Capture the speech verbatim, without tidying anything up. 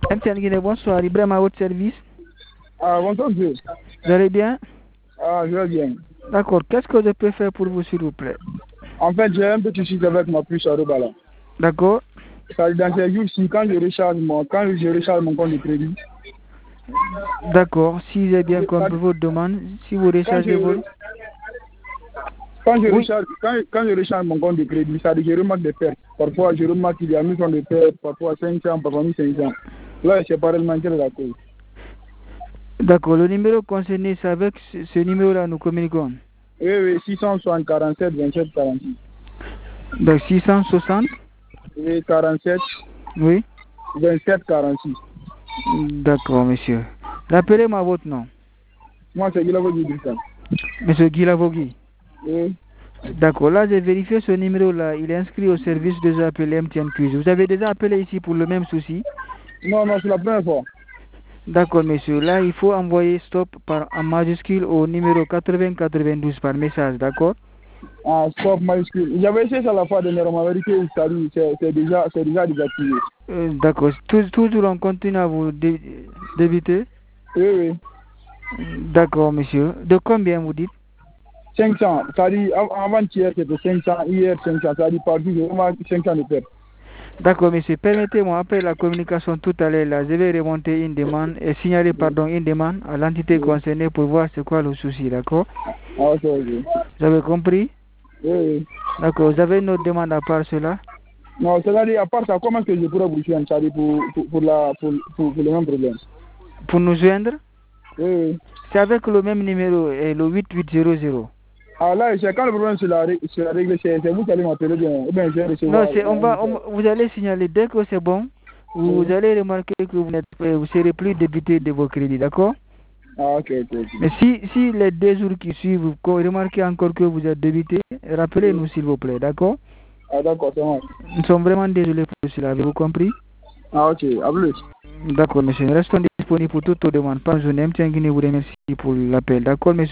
M T N Guinée, bonsoir. Ibrahim à votre service. Ah, bonsoir, monsieur. Vous allez bien? Ah, je vais bien. D'accord. Qu'est-ce que je peux faire pour vous, s'il vous plaît? En fait, j'ai un petit souci avec ma puce à Robala. D'accord. Ça, dans ces jours-ci, quand je recharge mon, quand je recharge mon compte de crédit. D'accord. Si j'ai bien compris votre demande, si vous rechargez votre... Quand je, Oui. recharge, quand, quand je recharge mon compte de crédit, ça dit que je remarque des pertes. Parfois, je remarque qu'il y a mille francs de pertes, parfois cinq cents, parfois mille cinq cents. Là, je sais pas réellement quelle est la cause. D'accord. Le numéro concerné, c'est avec ce, ce numéro-là nous communiquons. Oui, oui, six cent soixante, quarante-sept, vingt-sept, quarante-six. Donc six cent soixante. Oui, quarante-sept. Oui. vingt-sept, quarante-six. D'accord, monsieur. Rappelez-moi votre nom. Moi, c'est Guilavogui Brissan. Monsieur Guy Lavogui. Oui. D'accord. Là, j'ai vérifié ce numéro-là. Il est inscrit au service déjà appelé M T N Quiz. Vous avez déjà appelé ici pour le même souci? Non, non, c'est la première fois. D'accord, monsieur. Là, il faut envoyer stop par, en majuscule au numéro quatre-vingts quatre-vingt-douze par message, d'accord? Ah, stop majuscule. J'avais essayé ça la fois dernière, on m'avait dit que c'est déjà, déjà désactivé. Euh, d'accord. Tou- Toujours on continue à vous dé débiter? Oui, oui. D'accord, monsieur. De combien vous dites? cinq cents. Ça dit, avant-hier, c'était cinq cents. Hier, cinq cents. Ça dit, partout, j'ai vraiment cinq cents de perte. D'accord, monsieur. Permettez-moi, après la communication tout à l'heure, là, je vais remonter une demande et signaler, pardon, une demande à l'entité Oui. concernée pour voir c'est quoi le souci, d'accord? Ah, ok, ok. Vous avez compris? Oui, oui. D'accord. Vous avez une autre demande à part cela? Non, c'est-à-dire, à part ça, comment est-ce que je pourrais vous joindre, ça dit, pour, pour, pour, la, pour, pour, pour le même problème? Pour nous joindre? Oui, oui. C'est avec le même numéro, et le huit huit zéro zéro. Ah, là, c'est quand le problème sur la, sur la règle, c'est vous qui allez m'appeler bien, ou bien je vais recevoir. Non, c'est, on va, on, vous allez signaler dès que c'est bon, vous Oui. allez remarquer que vous n'êtes, vous serez plus débité de vos crédits, d'accord? Ah, ok, ok, ok. Mais si, si les deux jours qui suivent, vous remarquez encore que vous êtes débité, rappelez-nous s'il vous plaît, d'accord? Ah, d'accord, c'est bon. Nous sommes vraiment désolés pour cela, avez-vous compris? Ah, ok, à plus. D'accord, monsieur. Restons disponibles pour toutes vos demandes. Par journée, M T N Guinée vous remercie pour l'appel. D'accord, monsieur?